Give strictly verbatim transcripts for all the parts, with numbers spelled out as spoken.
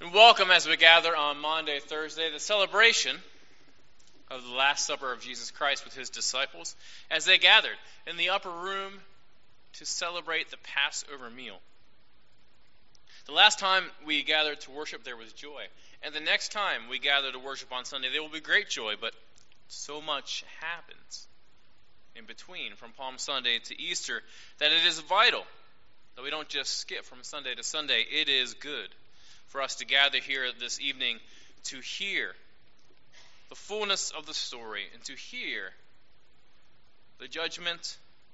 And welcome as we gather on Maundy, Thursday, the celebration of the Last Supper of Jesus Christ with his disciples as they gathered in the upper room to celebrate the Passover meal. The last time we gathered to worship, there was joy. And the next time we gather to worship on Sunday, there will be great joy, but so much happens in between from Palm Sunday to Easter that it is vital that we don't just skip from Sunday to Sunday. It is good for us to gather here this evening to hear the fullness of the story and to hear the judgment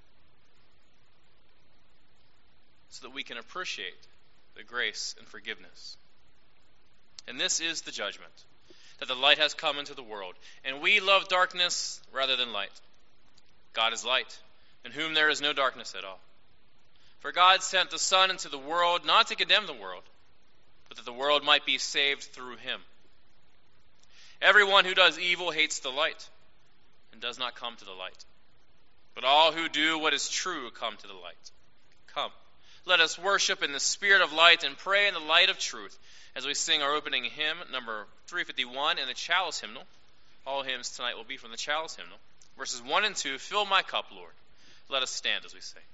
so that we can appreciate the grace and forgiveness. And this is the judgment, that the light has come into the world, and we love darkness rather than light. God is light, in whom there is no darkness at all. For God sent the Son into the world not to condemn the world, but that the world might be saved through him. Everyone who does evil hates the light and does not come to the light. But all who do what is true come to the light. Come, let us worship in the spirit of light and pray in the light of truth as we sing our opening hymn, number three fifty-one, and the Chalice Hymnal. All hymns tonight will be from the Chalice Hymnal. Verses one and two, Fill my cup, Lord. Let us stand as we sing.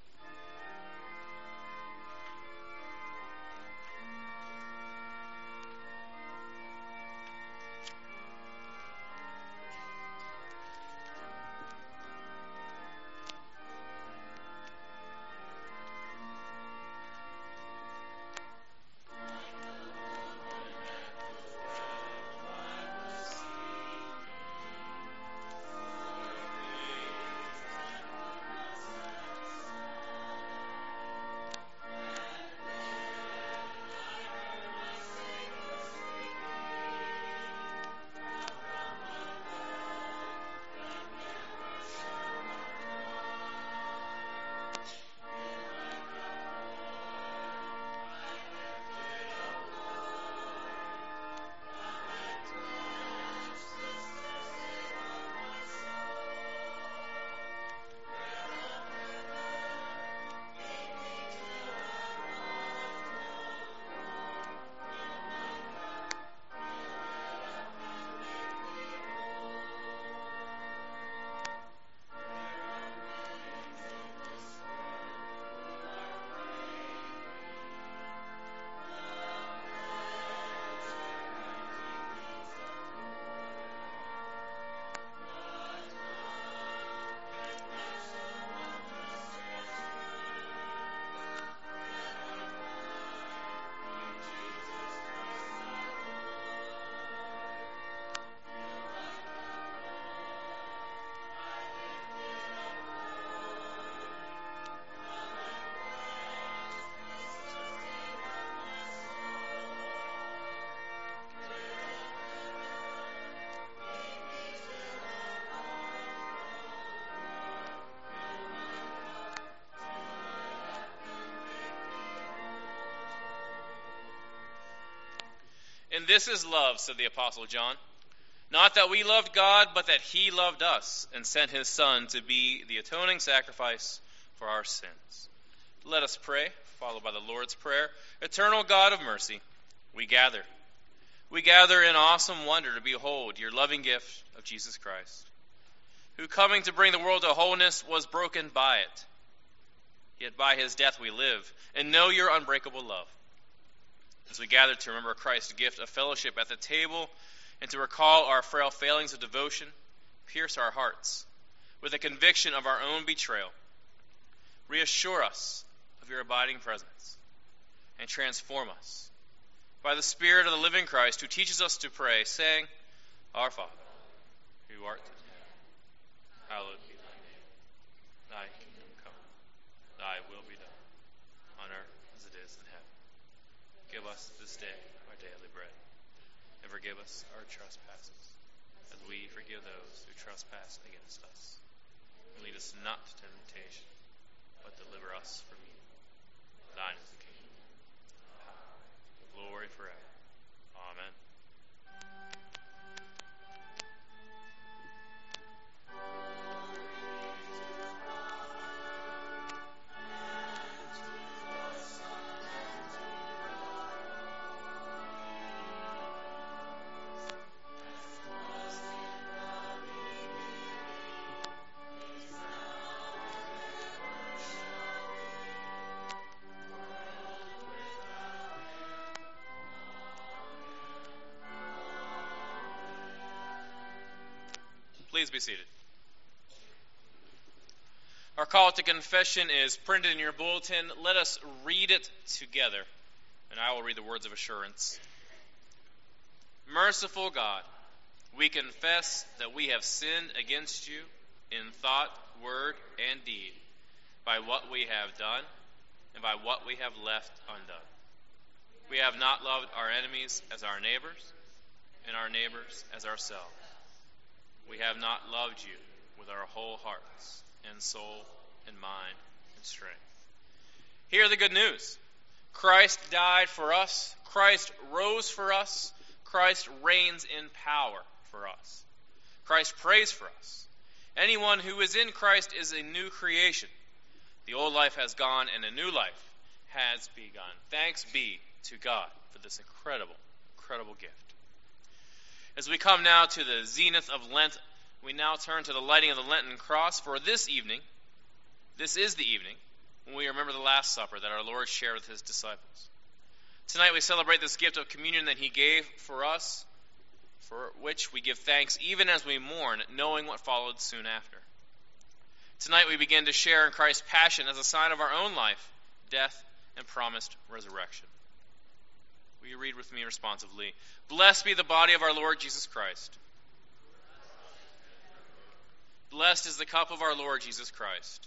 And this is love, said the Apostle John. Not that we loved God, but that he loved us and sent his Son to be the atoning sacrifice for our sins. Let us pray, followed by the Lord's Prayer. Eternal God of mercy, we gather. We gather in awesome wonder to behold your loving gift of Jesus Christ, who coming to bring the world to wholeness was broken by it. Yet by his death we live and know your unbreakable love. As we gather to remember Christ's gift of fellowship at the table and to recall our frail failings of devotion, pierce our hearts with a conviction of our own betrayal. Reassure us of your abiding presence and transform us by the Spirit of the living Christ who teaches us to pray, saying, Our Father, who art in heaven, hallowed be thy name. Thy kingdom come, thy will be done, on earth as it is in heaven. Give us this day our daily bread, and forgive us our trespasses, as we forgive those who trespass against us. And lead us not to temptation, but deliver us from evil. Thine is the kingdom, the power, the glory forever. Amen. Please be seated. Our call to confession is printed in your bulletin. Let us read it together, and I will read the words of assurance. Merciful God, we confess that we have sinned against you in thought, word, and deed, by what we have done and by what we have left undone. We have not loved our enemies as our neighbors, and our neighbors as ourselves. We have not loved you with our whole hearts and soul and mind and strength. Hear the good news. Christ died for us. Christ rose for us. Christ reigns in power for us. Christ prays for us. Anyone who is in Christ is a new creation. The old life has gone and a new life has begun. Thanks be to God for this incredible, incredible gift. As we come now to the zenith of Lent, we now turn to the lighting of the Lenten cross. For this evening, this is the evening when we remember the Last Supper that our Lord shared with his disciples. Tonight we celebrate this gift of communion that he gave for us, for which we give thanks even as we mourn, knowing what followed soon after. Tonight we begin to share in Christ's passion as a sign of our own life, death, and promised resurrection. Will you read with me responsively? Blessed be the body of our Lord Jesus Christ. Blessed is the cup of our Lord Jesus Christ.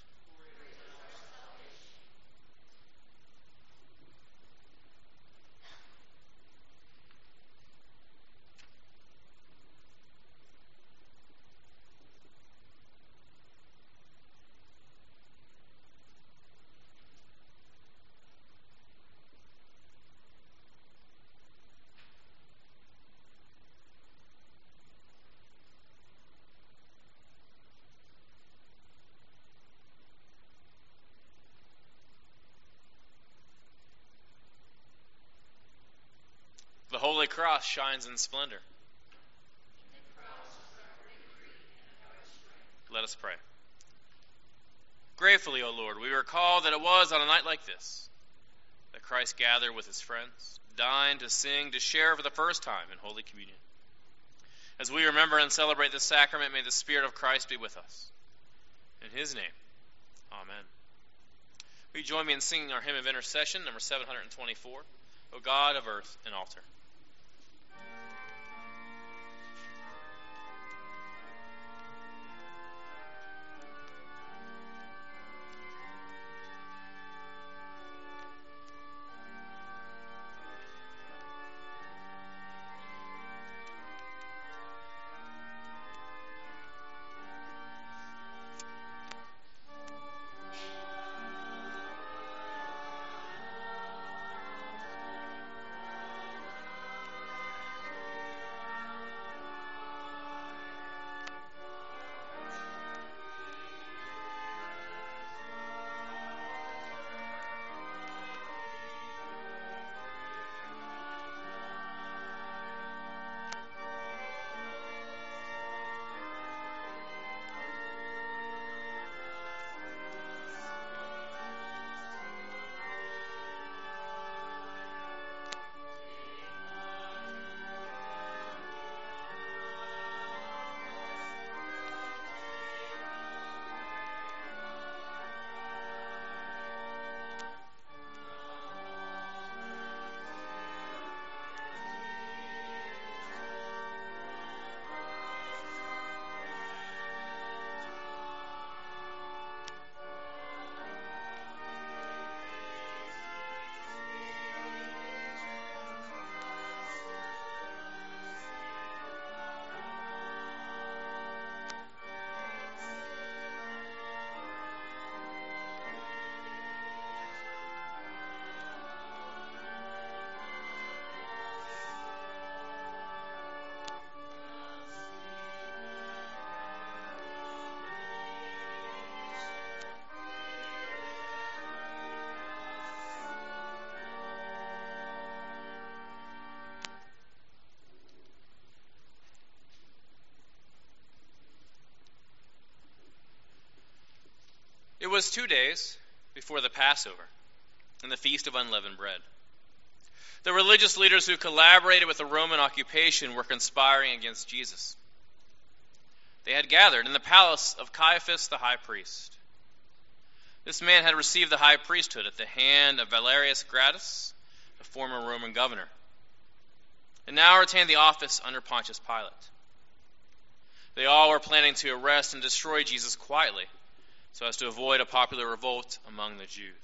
The Holy Cross shines in splendor. Let us pray. Gratefully, O Lord, we recall that it was on a night like this that Christ gathered with his friends, dined, to sing, to share for the first time in Holy Communion. As we remember and celebrate this sacrament, may the Spirit of Christ be with us. In his name, amen. Will you join me in singing our hymn of intercession, number seven hundred twenty-four, O God of earth and altar. It was two days before the Passover and the Feast of Unleavened Bread. The religious leaders who collaborated with the Roman occupation were conspiring against Jesus. they had gathered in the palace of Caiaphas the high priest. This man had received the high priesthood at the hand of Valerius Gratus, the former Roman governor, and now retained the office under Pontius Pilate. They all were planning to arrest and destroy Jesus quietly, so as to avoid a popular revolt among the Jews.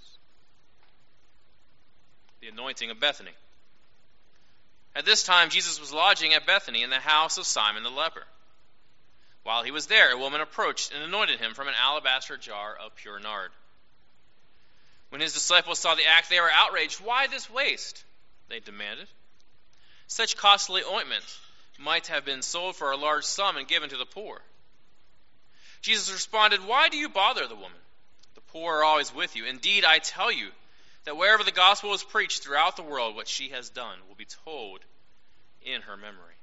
The anointing of Bethany. At this time, Jesus was lodging at Bethany in the house of Simon the leper. While he was there, a woman approached and anointed him from an alabaster jar of pure nard. When his disciples saw the act, they were outraged. "Why this waste?" they demanded. "Such costly ointment might have been sold for a large sum and given to the poor." Jesus responded, "Why do you bother the woman? The poor are always with you. Indeed, I tell you that wherever the gospel is preached throughout the world, what she has done will be told in her memory."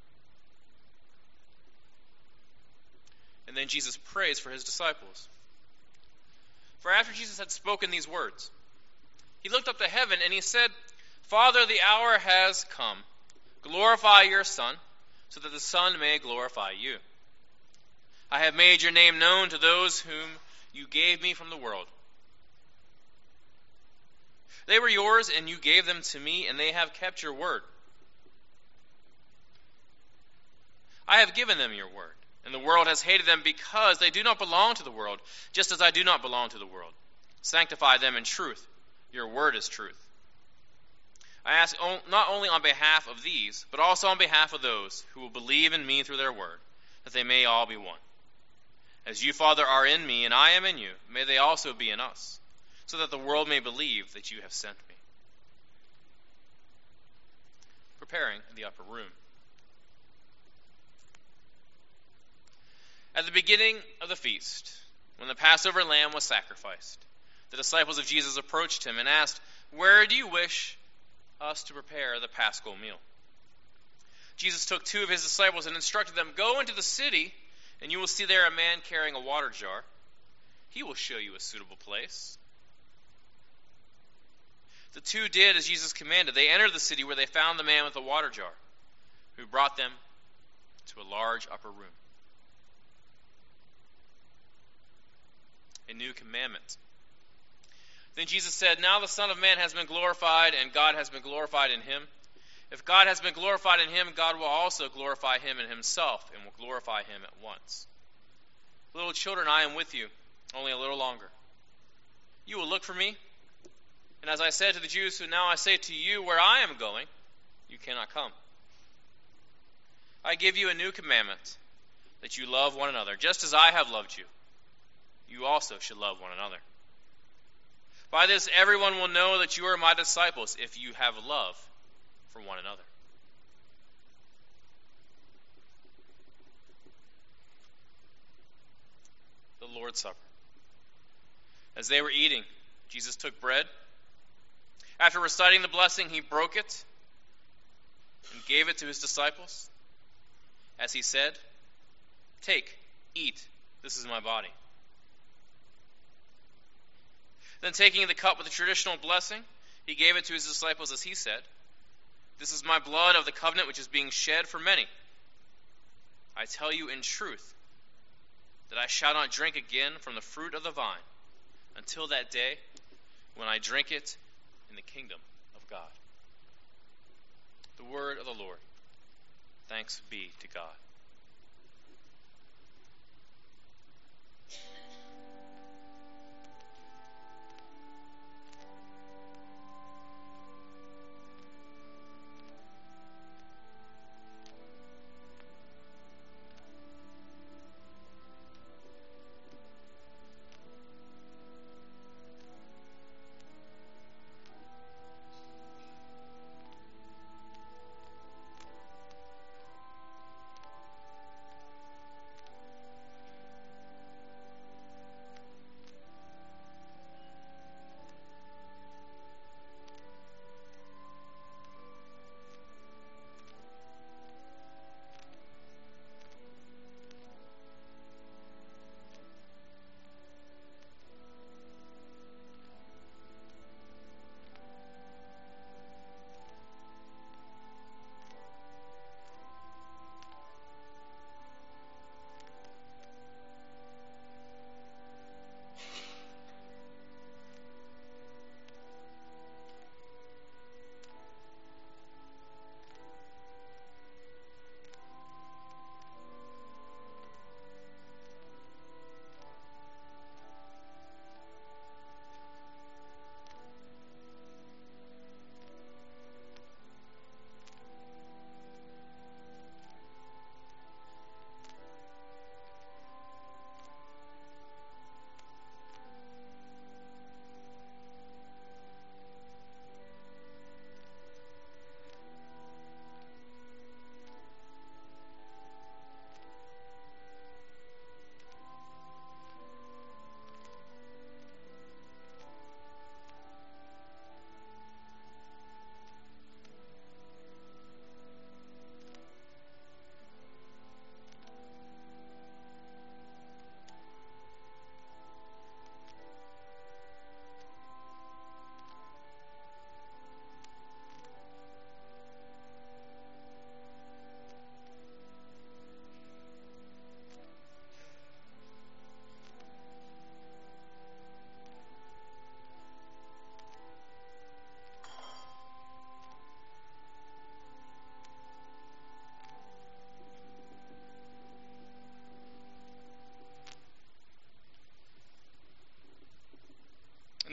And then Jesus prays for his disciples. For after Jesus had spoken these words, he looked up to heaven and he said, "Father, the hour has come. Glorify your Son, so that the Son may glorify you. I have made your name known to those whom you gave me from the world. They were yours, and you gave them to me, and they have kept your word. I have given them your word, and the world has hated them because they do not belong to the world, just as I do not belong to the world. Sanctify them in truth. Your word is truth. I ask not only on behalf of these, but also on behalf of those who will believe in me through their word, that they may all be one. As you, Father, are in me, and I am in you, may they also be in us, so that the world may believe that you have sent me." Preparing the upper room. At the beginning of the feast, when the Passover lamb was sacrificed, the disciples of Jesus approached him and asked, "Where do you wish us to prepare the Paschal meal?" Jesus took two of his disciples and instructed them, "Go into the city, and you will see there a man carrying a water jar. He will show you a suitable place." The two did as Jesus commanded. They entered the city, where they found the man with the water jar, who brought them to a large upper room. A new commandment. Then Jesus said, "Now the Son of Man has been glorified, and God has been glorified in him. If God has been glorified in him, God will also glorify him in himself, and will glorify him at once. Little children, I am with you only a little longer. You will look for me. And as I said to the Jews, so now I say to you, where I am going, you cannot come. I give you a new commandment, that you love one another, just as I have loved you. You also should love one another. By this everyone will know that you are my disciples, if you have love for one another." The Lord's Supper. As they were eating, Jesus took bread. After reciting the blessing, he broke it and gave it to his disciples, as he said, "Take, eat, this is my body." Then taking the cup with the traditional blessing, he gave it to his disciples as he said, "This is my blood of the covenant which is being shed for many. I tell you in truth that I shall not drink again from the fruit of the vine until that day when I drink it in the kingdom of God." The word of the Lord. Thanks be to God.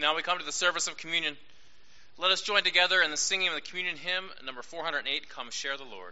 Now we come to the service of communion. Let us join together in the singing of the communion hymn, number four hundred eight, Come Share the Lord.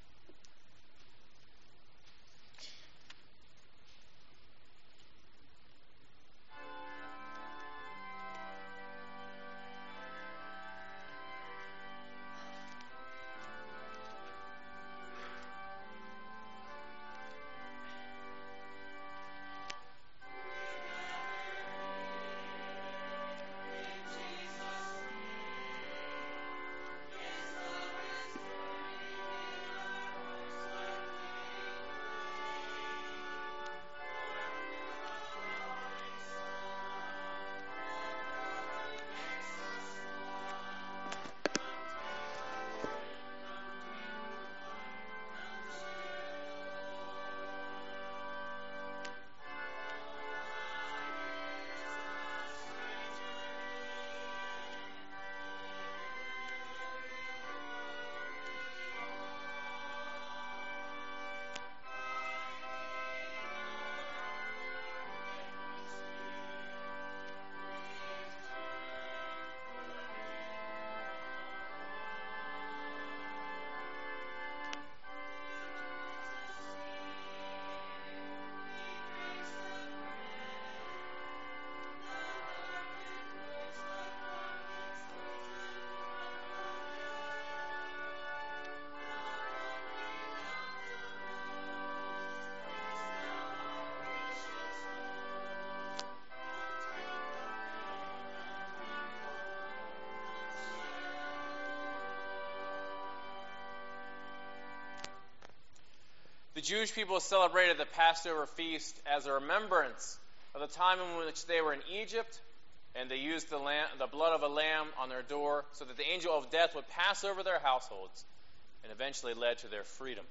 The Jewish people celebrated the Passover feast as a remembrance of the time in which they were in Egypt, and they used the, lamb, the blood of a lamb on their door so that the angel of death would pass over their households and eventually led to their freedom.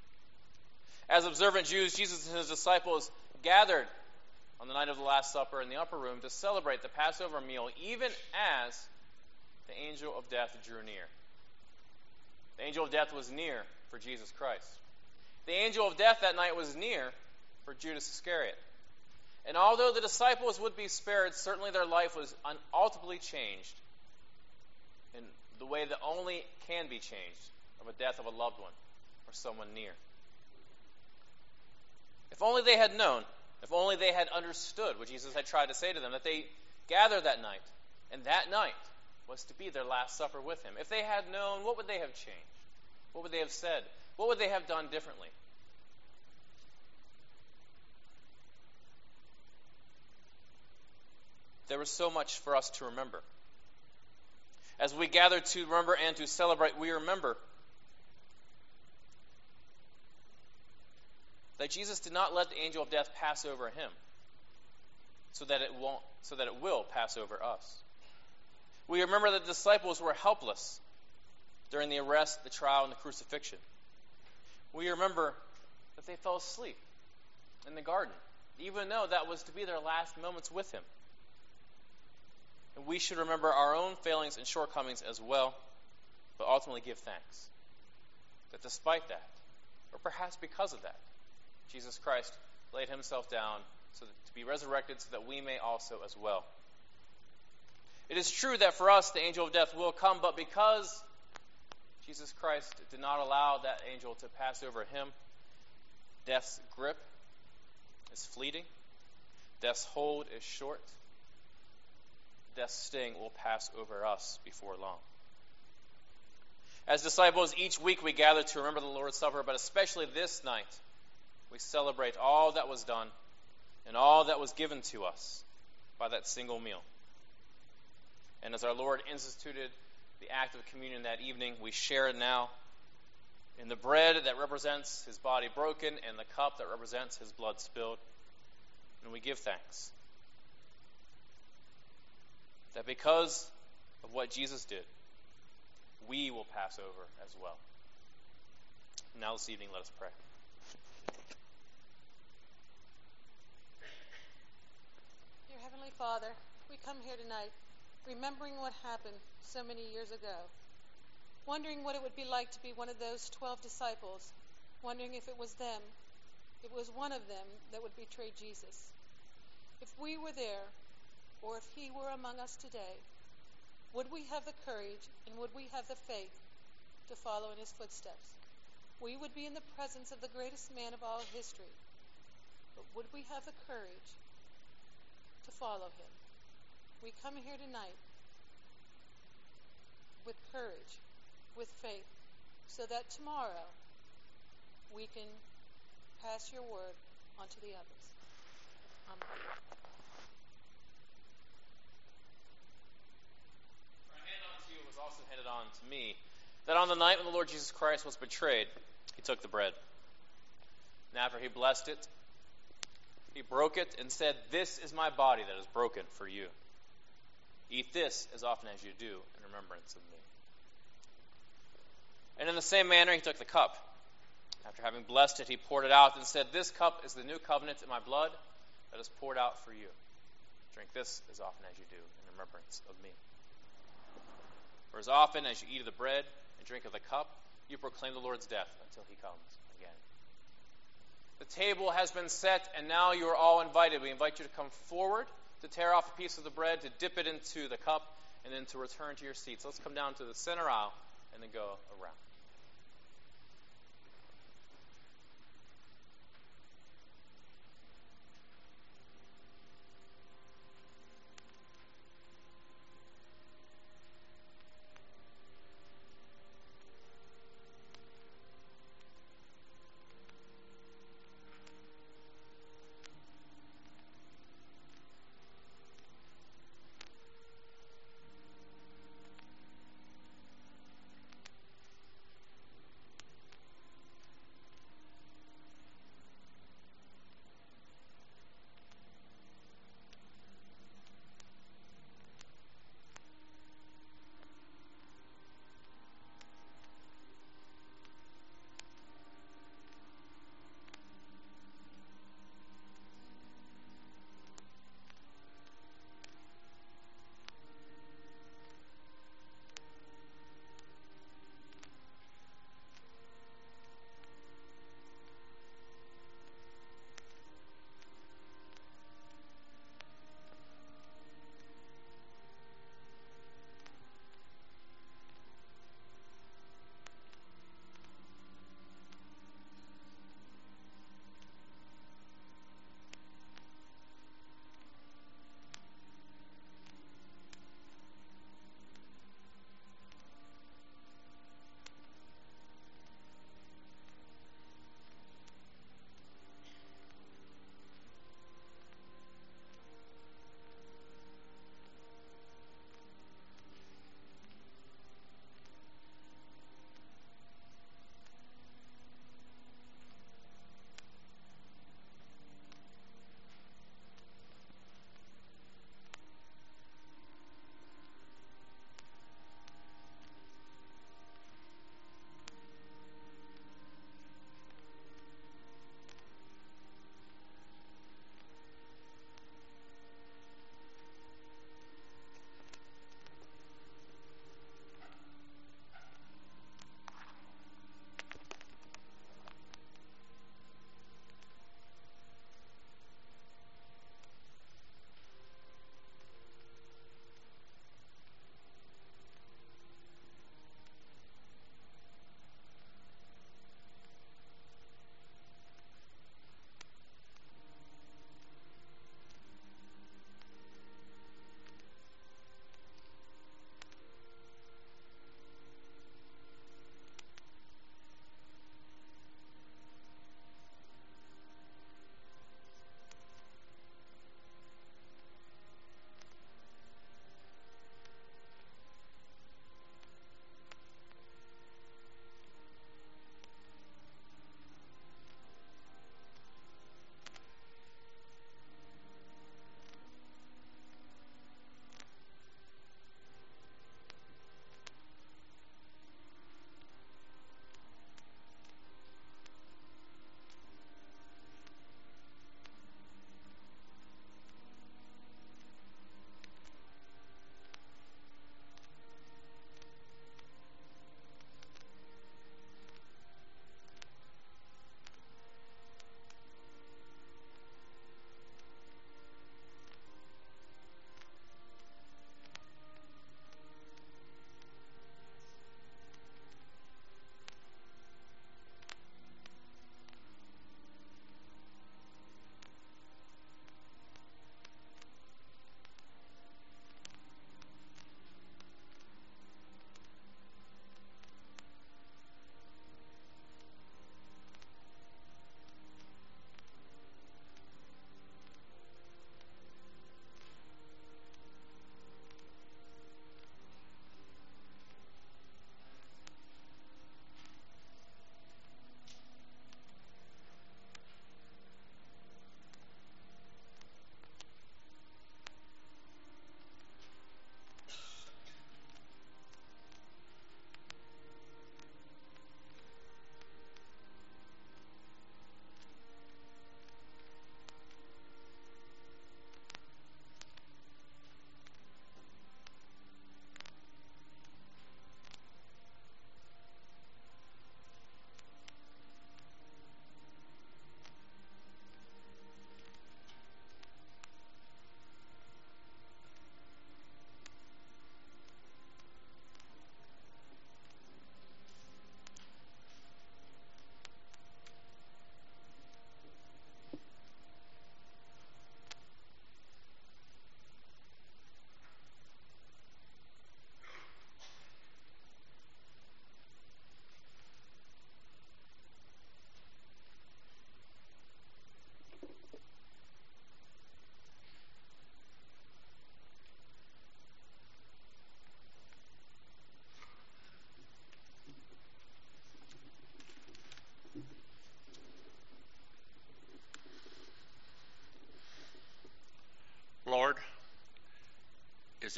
As observant Jews, Jesus and his disciples gathered on the night of the Last Supper in the upper room to celebrate the Passover meal, even as the angel of death drew near. The angel of death was near for Jesus Christ. The angel of death that night was near for Judas Iscariot. And although the disciples would be spared, certainly their life was ultimately changed in the way that only can be changed of a death of a loved one or someone near. If only they had known, if only they had understood what Jesus had tried to say to them, that they gathered that night, and that night was to be their last supper with him. If they had known, what would they have changed? What would they have said? What would they have done differently? There was so much for us to remember. As we gather to remember and to celebrate, we remember that Jesus did not let the angel of death pass over him, so that it won't, so that it will pass over us. We remember that the disciples were helpless during the arrest, the trial, and the crucifixion. We remember that they fell asleep in the garden, even though that was to be their last moments with him. And we should remember our own failings and shortcomings as well, but ultimately give thanks that despite that, or perhaps because of that, Jesus Christ laid himself down so that, to be resurrected so that we may also as well. It is true that for us the angel of death will come, but because Jesus Christ did not allow that angel to pass over him, death's grip is fleeting, death's hold is short, death's sting will pass over us before long. As disciples, each week we gather to remember the Lord's Supper, but especially this night, we celebrate all that was done and all that was given to us by that single meal. And as our Lord instituted the act of communion that evening, we share now in the bread that represents his body broken and the cup that represents his blood spilled. And we give thanks that because of what Jesus did, we will pass over as well. Now this evening, let us pray. Dear Heavenly Father, we come here tonight remembering what happened so many years ago, wondering what it would be like to be one of those twelve disciples, wondering if it was them, if it was one of them that would betray Jesus. If we were there, or if he were among us today, would we have the courage and would we have the faith to follow in his footsteps? We would be in the presence of the greatest man of all history, but would we have the courage to follow him? We come here tonight with courage, with faith, so that tomorrow we can pass your word on to the others. Amen. Our handout to you was also handed on to me, that on the night when the Lord Jesus Christ was betrayed, he took the bread. And after he blessed it, he broke it and said, "This is my body that is broken for you. Eat this as often as you do in remembrance of me." And in the same manner he took the cup. After having blessed it, he poured it out and said, "This cup is the new covenant in my blood that is poured out for you. Drink this as often as you do in remembrance of me. For as often as you eat of the bread and drink of the cup, you proclaim the Lord's death until he comes again." The table has been set, and now you are all invited. We invite you to come forward, to tear off a piece of the bread, to dip it into the cup, and then to return to your seats. Let's come down to the center aisle and then go around.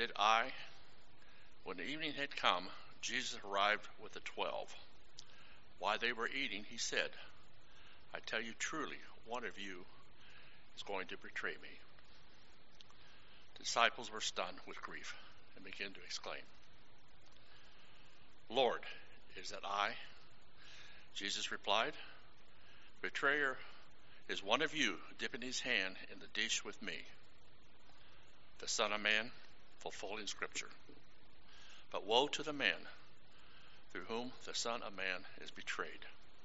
did I. When the evening had come, Jesus arrived with the twelve. While they were eating, he said, I tell you truly, one of you is going to betray me. The disciples were stunned with grief and began to exclaim, Lord, is that I? Jesus replied, Betrayer is one of you dipping his hand in the dish with me, the Son of Man, fulfilling Scripture. But woe to the man through whom the Son of Man is betrayed.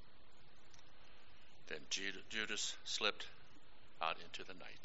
Then Judas slipped out into the night.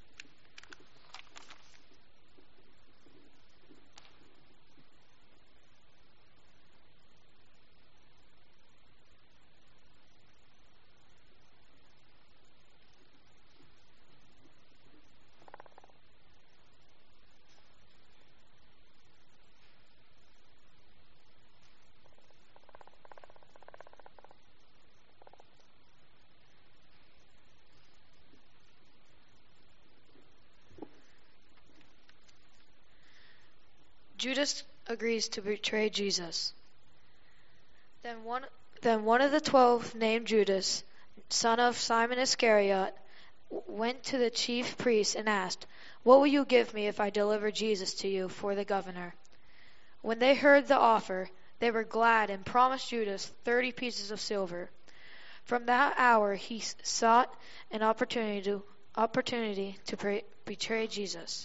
Judas agrees to betray Jesus. Then one, then one of the twelve, named Judas, son of Simon Iscariot, went to the chief priests and asked, What will you give me if I deliver Jesus to you for the governor? When they heard the offer, they were glad and promised Judas thirty pieces of silver. From that hour he sought an opportunity to, opportunity to pray, betray Jesus.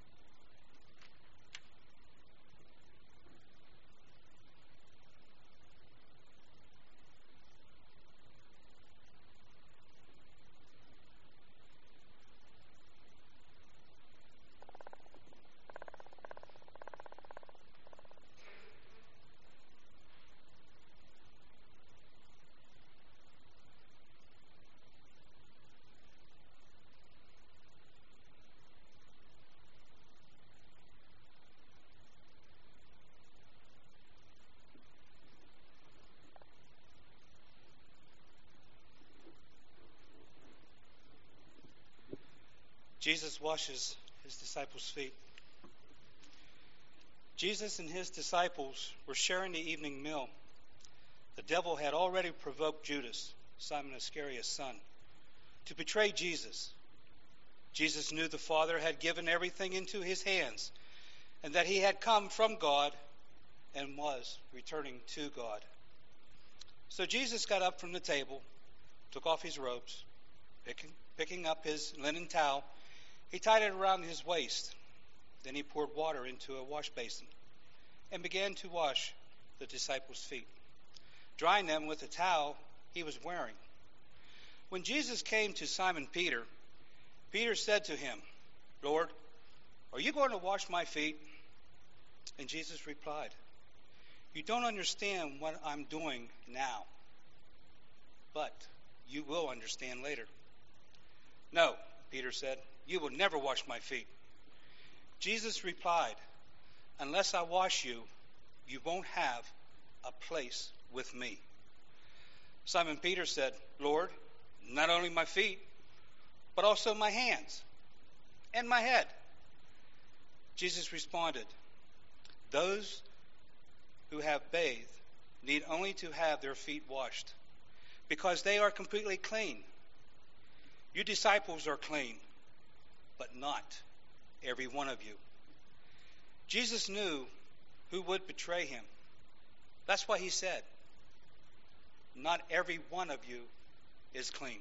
Jesus washes his disciples' feet. Jesus and his disciples were sharing the evening meal. The devil had already provoked Judas, Simon Iscariot's son, to betray Jesus. Jesus knew the Father had given everything into his hands and that he had come from God and was returning to God. So Jesus got up from the table, took off his robes, picking, picking up his linen towel. He tied it around his waist. Then he poured water into a wash basin and began to wash the disciples' feet, drying them with the towel he was wearing. When Jesus came to Simon Peter, Peter said to him, Lord, are you going to wash my feet? And Jesus replied, You don't understand what I'm doing now, but you will understand later. No, Peter said, you will never wash my feet. Jesus replied, Unless I wash you, you won't have a place with me. Simon Peter said, Lord, not only my feet, but also my hands and my head. Jesus responded, Those who have bathed need only to have their feet washed, because they are completely clean. You disciples are clean, but not every one of you. Jesus knew who would betray him. That's why he said, Not every one of you is clean.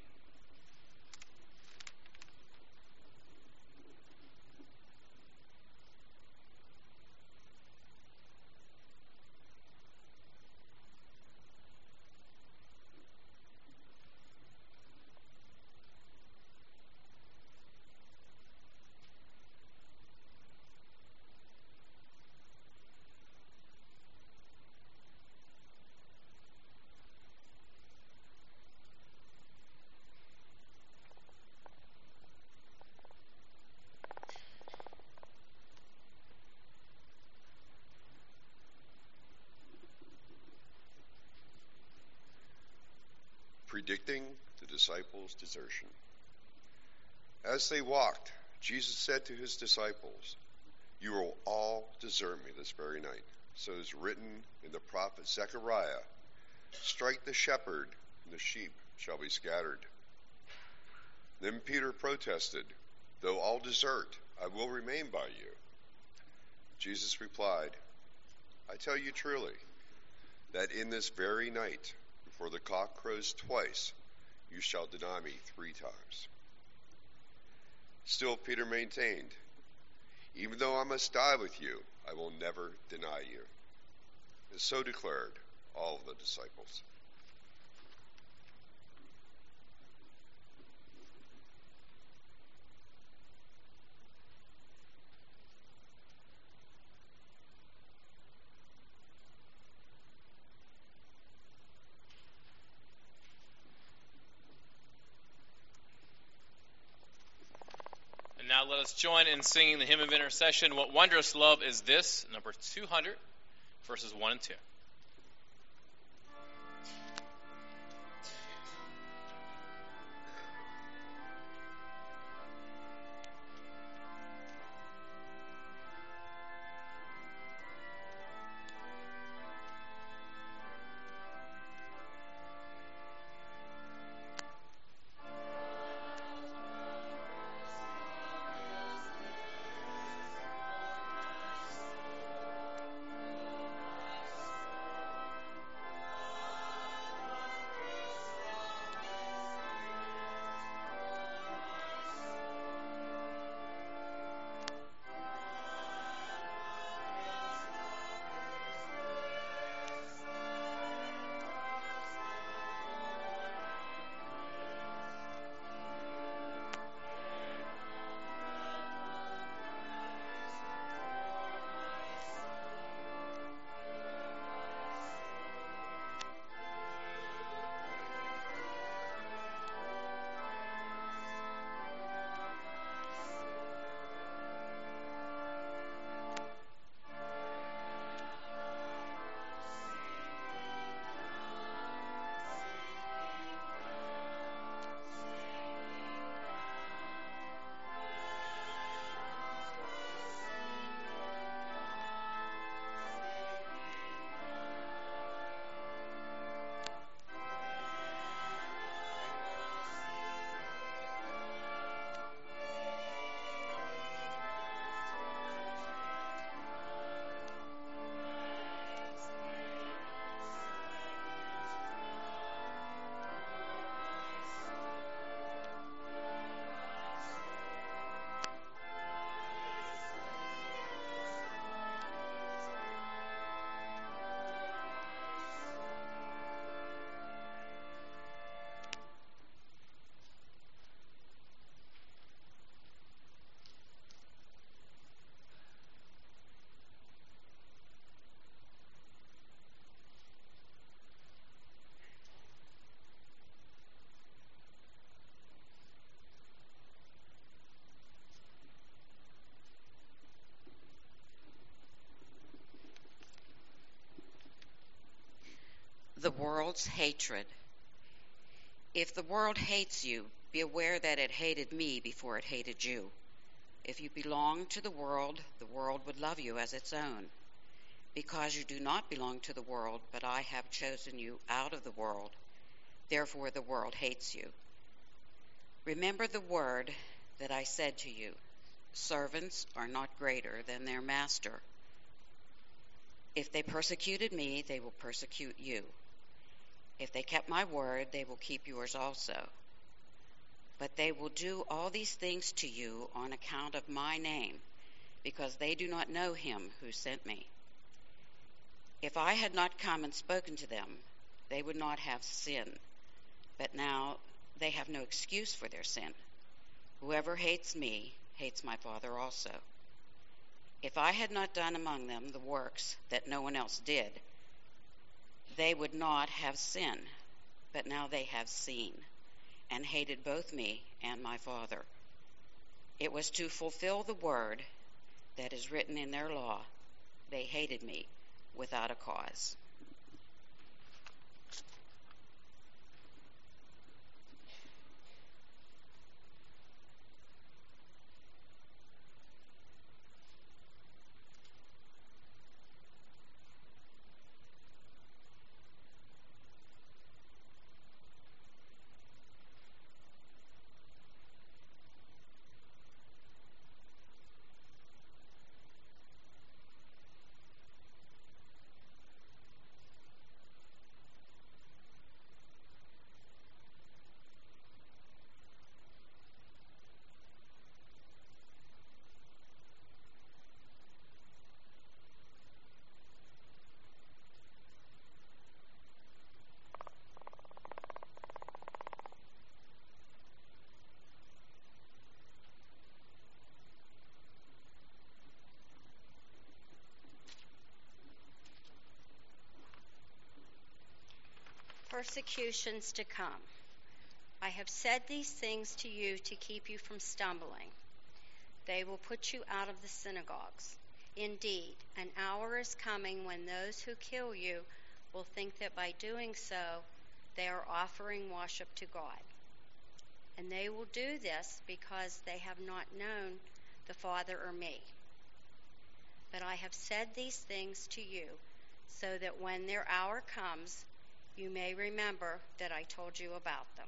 Predicting the disciples' desertion. As they walked, Jesus said to his disciples, You will all desert me this very night. So it is written in the prophet Zechariah, strike the shepherd, and the sheep shall be scattered. Then Peter protested, though all desert, I will remain by you. Jesus replied, I tell you truly, that in this very night, before the cock crows twice, you shall deny me three times. Still Peter maintained, even though I must die with you, I will never deny you. And so declared all of the disciples. And now let us join in singing the hymn of intercession, What Wondrous Love Is This, number two hundred, verses one and two. The world's hatred. If the world hates you, be aware that it hated me before it hated you. If you belong to the world, the world would love you as its own. Because you do not belong to the world, but I have chosen you out of the world, therefore the world hates you. Remember the word that I said to you, servants are not greater than their master. If they persecuted me, they will persecute you. If they kept my word, they will keep yours also. But they will do all these things to you on account of my name, because they do not know him who sent me. If I had not come and spoken to them, they would not have sin. But now they have no excuse for their sin. Whoever hates me hates my Father also. If I had not done among them the works that no one else did, they would not have sin. But now they have seen and hated both me and my Father. It was to fulfill the word that is written in their law, they hated me without a cause. persecutions to come. I have said these things to you to keep you from stumbling. They will put you out of the synagogues. Indeed, an hour is coming when those who kill you will think that by doing so they are offering worship to God. And they will do this because they have not known the Father or me. But I have said these things to you so that when their hour comes, you may remember that I told you about them.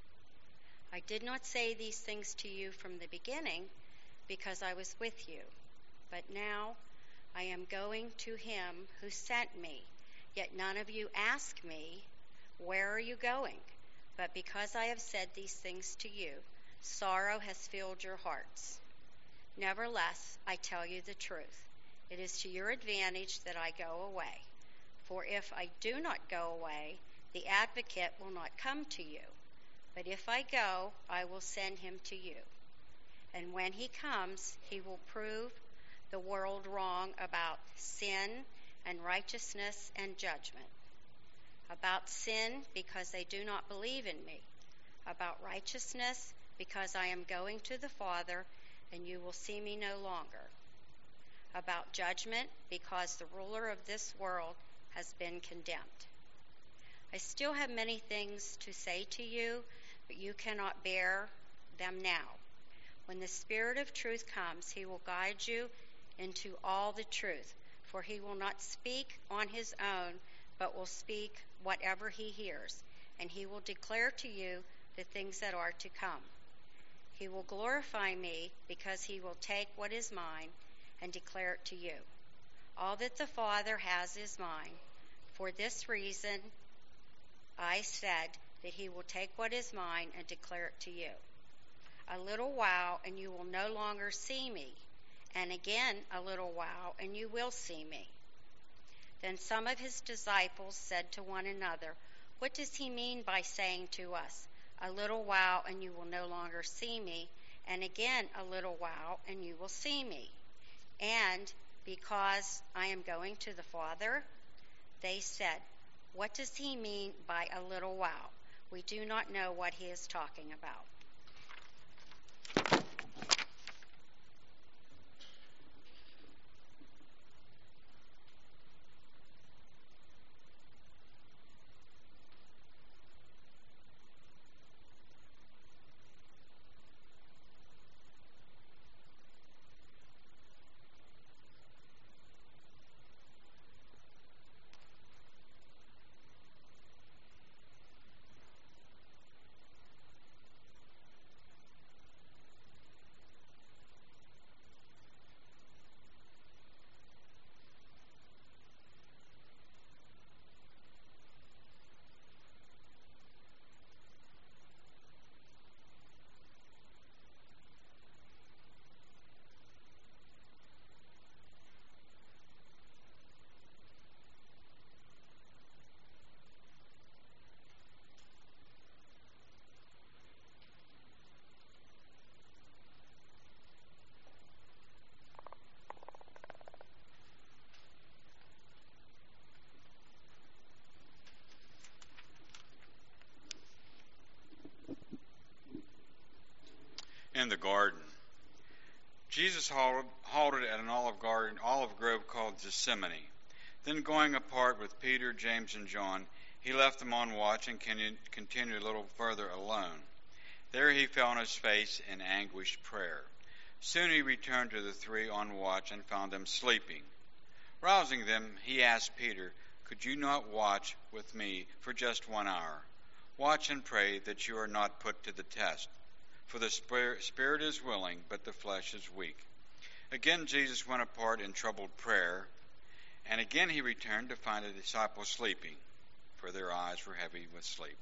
I did not say these things to you from the beginning because I was with you. But now I am going to him who sent me, yet none of you ask me, where are you going? But because I have said these things to you, sorrow has filled your hearts. Nevertheless, I tell you the truth. It is to your advantage that I go away. For if I do not go away, the advocate will not come to you. But if I go, I will send him to you. And when he comes, he will prove the world wrong about sin and righteousness and judgment. About sin, because they do not believe in me. About righteousness, because I am going to the Father, and you will see me no longer. About judgment, because the ruler of this world has been condemned. I still have many things to say to you, but you cannot bear them now. When the Spirit of truth comes, he will guide you into all the truth, for he will not speak on his own, but will speak whatever he hears, and he will declare to you the things that are to come. He will glorify me, because he will take what is mine and declare it to you. All that the Father has is mine. For this reason, I said that he will take what is mine and declare it to you. A little while, and you will no longer see me, and again a little while, and you will see me. Then some of his disciples said to one another, what does he mean by saying to us, a little while, and you will no longer see me, and again a little while, and you will see me? And because I am going to the Father? They said, what does he mean by a little while? We do not know what he is talking about. In the garden. Jesus halted, halted at an olive garden, olive grove called Gethsemane. Then going apart with Peter, James, and John, he left them on watch and continued a little further alone. There he fell on his face in anguished prayer. Soon he returned to the three on watch and found them sleeping. Rousing them, he asked Peter, could you not watch with me for just one hour? Watch and pray that you are not put to the test. For the spirit is willing, but the flesh is weak. Again Jesus went apart in troubled prayer, and again he returned to find the disciples sleeping, for their eyes were heavy with sleep.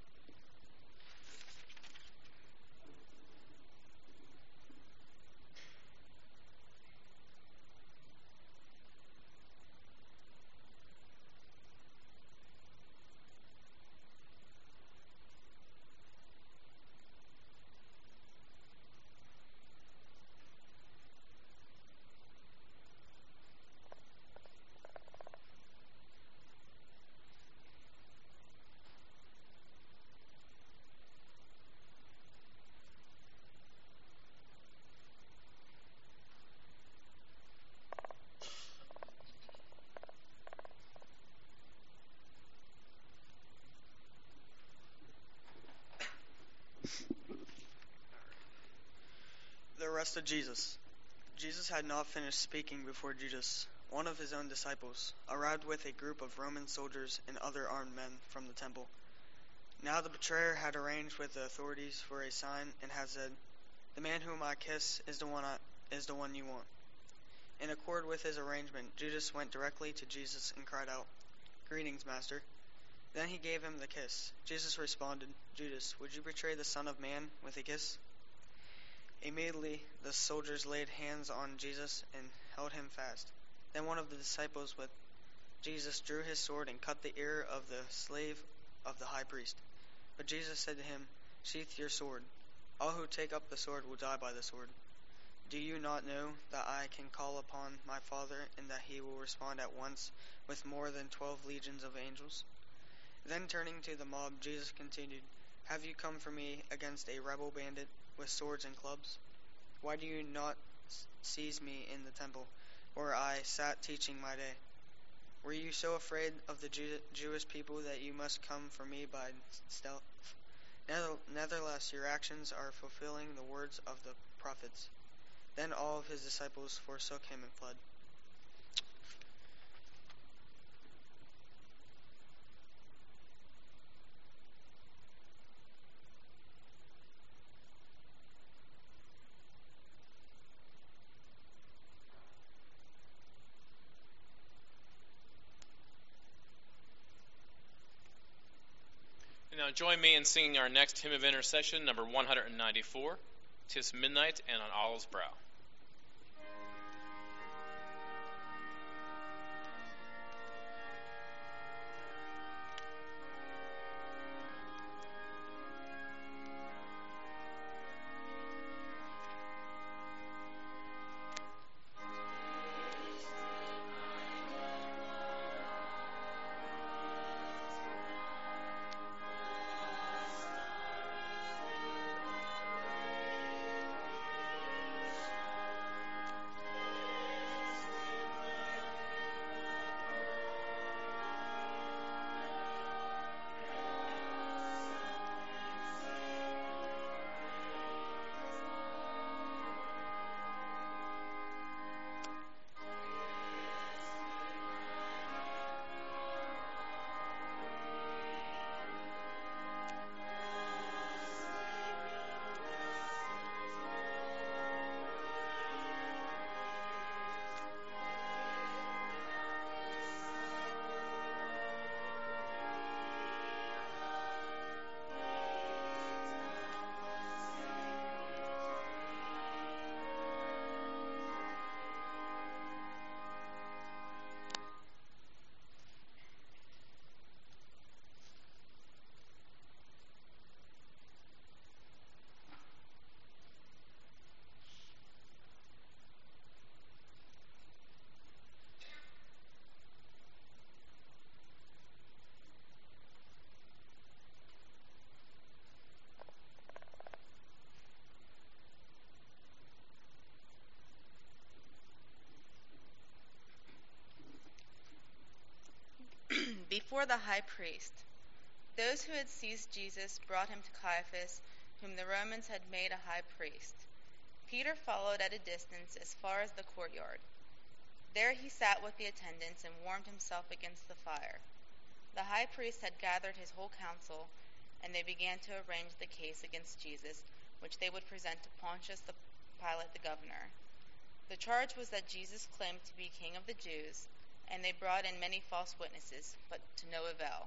The arrest of Jesus. Jesus had not finished speaking before Judas, one of his own disciples, arrived with a group of Roman soldiers and other armed men from the temple. Now the betrayer had arranged with the authorities for a sign and had said, "The man whom I kiss is the one I, is the one you want." In accord with his arrangement, Judas went directly to Jesus and cried out, "Greetings, Master." Then he gave him the kiss. Jesus responded, "Judas, would you betray the Son of Man with a kiss?" Immediately the soldiers laid hands on Jesus and held him fast. Then one of the disciples with Jesus drew his sword and cut the ear of the slave of the high priest. But Jesus said to him, "Sheath your sword. All who take up the sword will die by the sword. Do you not know that I can call upon my Father and that he will respond at once with more than twelve legions of angels?" Then turning to the mob, Jesus continued, "Have you come for me against a rebel bandit with swords and clubs? Why do you not seize me in the temple, where I sat teaching my day? Were you so afraid of the Jew- Jewish people that you must come for me by stealth? Nevertheless, your actions are fulfilling the words of the prophets." Then all of his disciples forsook him and fled. And now join me in singing our next hymn of intercession, number one ninety-four, "'Tis Midnight and on Olive's Brow." Before the high priest, those who had seized Jesus brought him to Caiaphas, whom the Romans had made a high priest. Peter followed at a distance as far as the courtyard. There he sat with the attendants and warmed himself against the fire. The high priest had gathered his whole council, and they began to arrange the case against Jesus, which they would present to Pontius Pilate the governor. The charge was that Jesus claimed to be king of the Jews, and they brought in many false witnesses, but to no avail.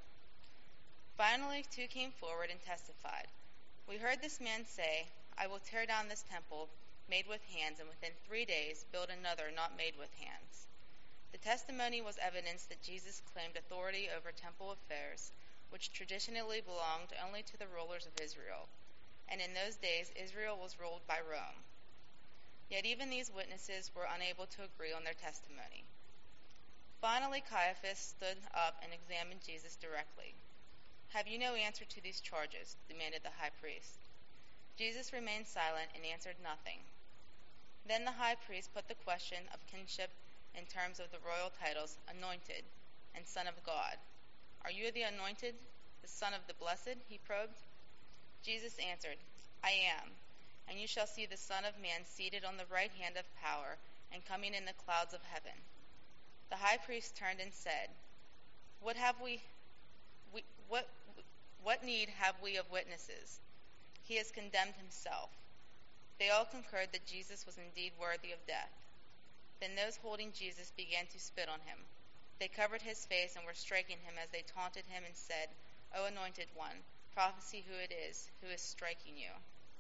Finally, two came forward and testified. "We heard this man say, 'I will tear down this temple made with hands, and within three days build another not made with hands.' The testimony was evidence that Jesus claimed authority over temple affairs, which traditionally belonged only to the rulers of Israel, and in those days Israel was ruled by Rome. Yet even these witnesses were unable to agree on their testimony. Finally, Caiaphas stood up and examined Jesus directly. 'Have you no answer to these charges?' demanded the high priest. Jesus remained silent and answered nothing. Then the high priest put the question of kinship in terms of the royal titles, Anointed and Son of God. 'Are you the Anointed, the Son of the Blessed?' he probed. Jesus answered, I am. And you shall see the Son of Man seated on the right hand of power and coming in the clouds of heaven. The high priest turned and said, What have we, we what what need have we of witnesses? He has condemned himself. They all concurred that Jesus was indeed worthy of death. Then those holding Jesus began to spit on him. They covered his face and were striking him as they taunted him and said, O anointed one, prophesy who it is who is striking you.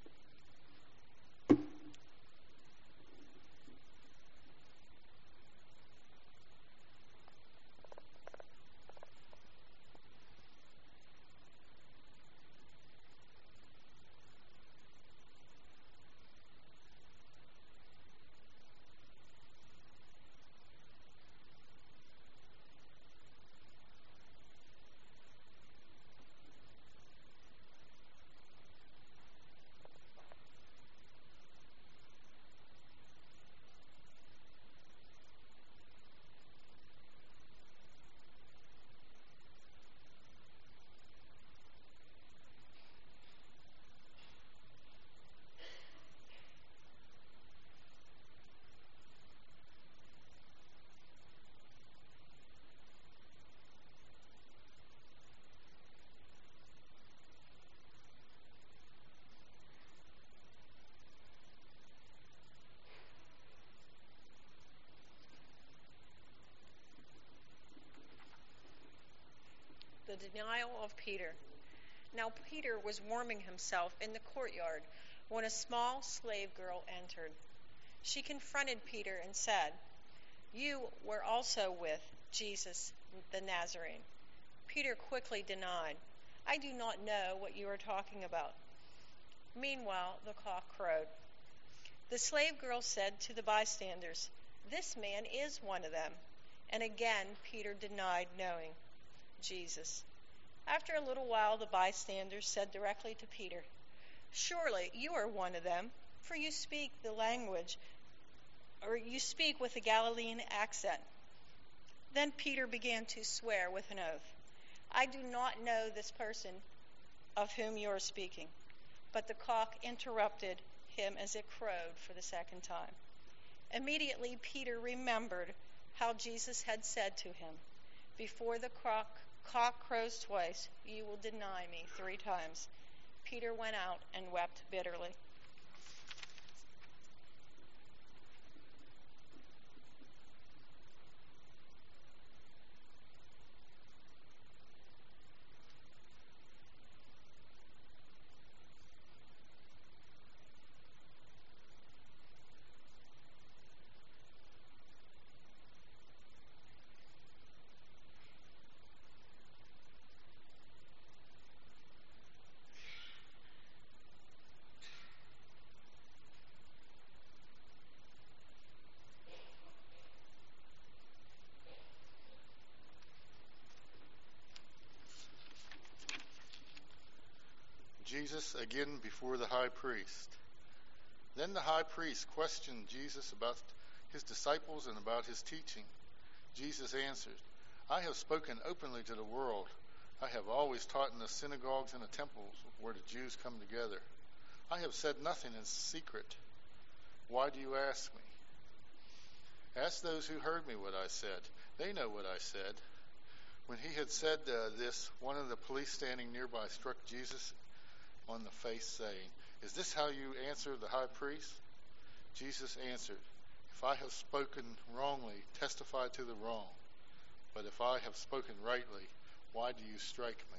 The denial of Peter. Now Peter was warming himself in the courtyard when a small slave girl entered. She confronted Peter and said, You were also with Jesus the Nazarene. Peter quickly denied, I do not know what you are talking about. Meanwhile, the cock crowed. The slave girl said to the bystanders, This man is one of them. And again Peter denied knowing Jesus. After a little while, the bystanders said directly to Peter, Surely you are one of them, for you speak the language, or you speak with a Galilean accent. Then Peter began to swear with an oath, I do not know this person of whom you are speaking. But the cock interrupted him as it crowed for the second time. Immediately Peter remembered how Jesus had said to him, Before the cock, cock crows twice, you will deny me three times. Peter went out and wept bitterly. Jesus again before the high priest. Then the high priest questioned Jesus about his disciples and about his teaching. Jesus answered, I have spoken openly to the world. I have always taught in the synagogues and the temples where the Jews come together. I have said nothing in secret. Why do you ask me? Ask those who heard me what I said. They know what I said. When he had said uh, this, one of the police standing nearby struck Jesus on the face, saying, Is this how you answer the high priest? Jesus answered, If I have spoken wrongly, testify to the wrong. But if I have spoken rightly, why do you strike me?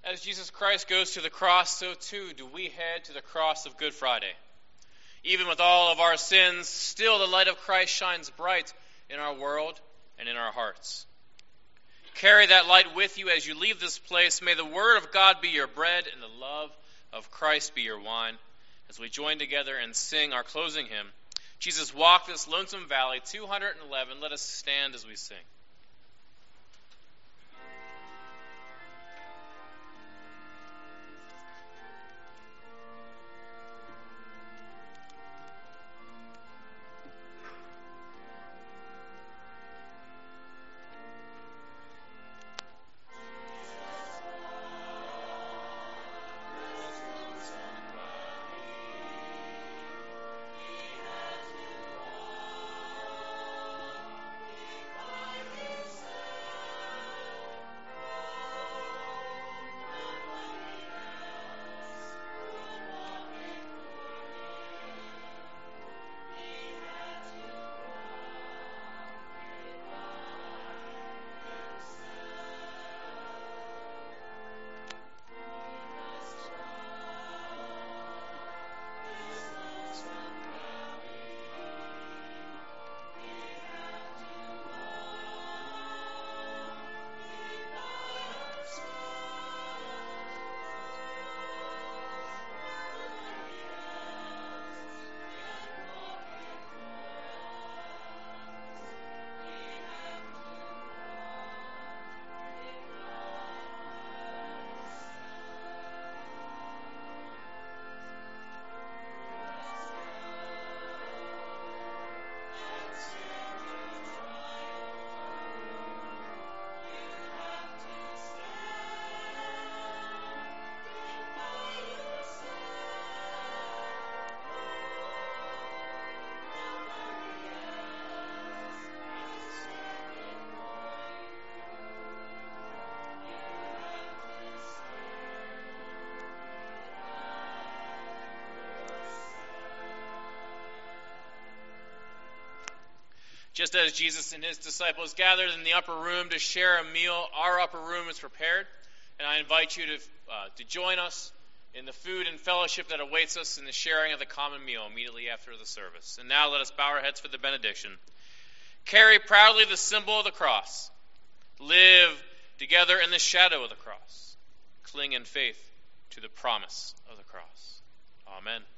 As Jesus Christ goes to the cross, so too do we head to the cross of Good Friday. Even with all of our sins, still the light of Christ shines bright in our world and in our hearts. Carry that light with you as you leave this place. May the Word of God be your bread and the love of Christ be your wine. As we join together and sing our closing hymn, Jesus Walked This Lonesome Valley, two hundred eleven. Let us stand as we sing. Just as Jesus and his disciples gathered in the upper room to share a meal, our upper room is prepared, and I invite you to, uh, to join us in the food and fellowship that awaits us in the sharing of the common meal immediately after the service. And now let us bow our heads for the benediction. Carry proudly the symbol of the cross. Live together in the shadow of the cross. Cling in faith to the promise of the cross. Amen.